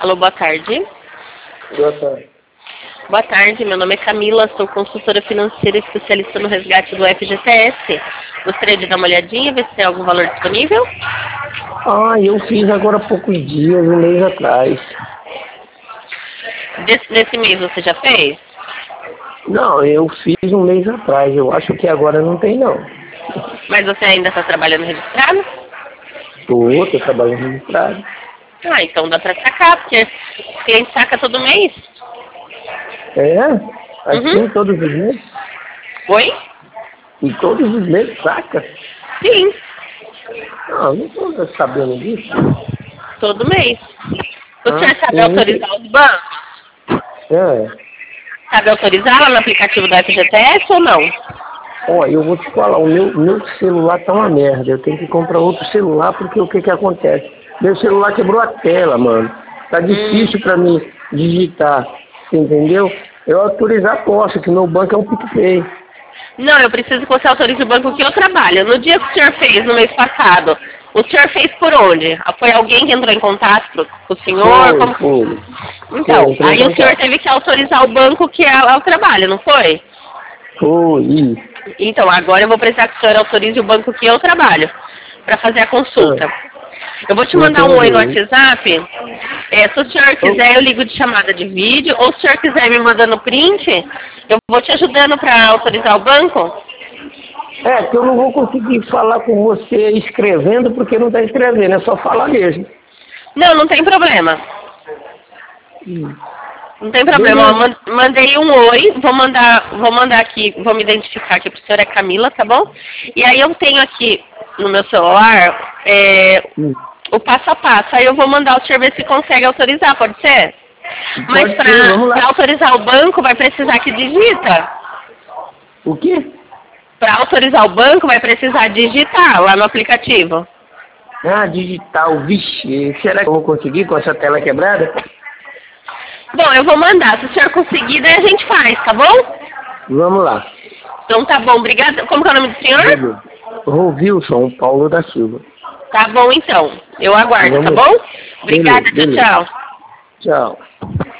Alô, boa tarde. Boa tarde. Boa tarde, meu nome é Camila, sou consultora financeira especialista no resgate do FGTS. Gostaria de dar uma olhadinha, ver se tem algum valor disponível? Eu fiz agora há poucos dias, um mês atrás. Nesse mês você já fez? Não, eu fiz um mês atrás. Eu acho que agora não tem, não. Mas você ainda está trabalhando registrado? Tô trabalhando registrado. Ah, então dá pra sacar, porque o cliente saca todo mês. É? Assim, Uhum. todos os meses? Oi? E todos os meses saca? Sim, Não, não tô sabendo disso. todo mês. O Ah, senhor sabe sim. autorizar os bancos? É. Sabe autorizar lá no aplicativo do FGTS ou não? Ó, eu vou te falar, o meu celular tá uma merda. Eu tenho que comprar outro celular porque o que que acontece? Meu celular quebrou a tela, mano. Tá difícil pra mim digitar, você entendeu? Eu autorizar posso, que meu banco é um PicPay. Não, eu preciso que você autorize o banco que eu trabalho. No dia que o senhor fez, no mês passado, o senhor fez por onde? Foi alguém que entrou em contato com o senhor? Foi. Então, Entrei em aí o senhor contato. teve que autorizar o banco que é o trabalho, não foi? Foi, isso. Então, agora eu vou precisar que o senhor autorize o banco que eu trabalho para fazer a consulta. Eu vou te mandar um oi no Entendi. WhatsApp. Se o senhor quiser, eu ligo de chamada de vídeo. Ou se o senhor quiser me mandando print, eu vou te ajudando para autorizar o banco. É, que eu não vou conseguir falar com você escrevendo porque não tá escrevendo, é só falar mesmo. Não, não tem problema. Não tem problema. Beleza. Mandei um oi. Vou mandar aqui, vou me identificar aqui pro senhor, é Camila, tá bom? E aí eu tenho aqui no meu celular o passo a passo. Aí eu vou mandar o senhor ver se consegue autorizar, pode ser? Mas Pode ser, vamos para lá. autorizar o banco vai precisar que digita. O quê? Para autorizar o banco vai precisar digitar lá no aplicativo. Ah, digital, vixe. Será que eu vou conseguir com essa tela quebrada? Bom, eu vou mandar. Se o senhor conseguir, daí a gente faz, tá bom? Vamos lá. Então tá bom, obrigada. Como que é o nome do senhor? Beleza. Wilson Paulo da Silva. Tá bom então. Eu aguardo, tá Vamos. bom? Obrigada, Beleza. tchau, tchau. Tchau.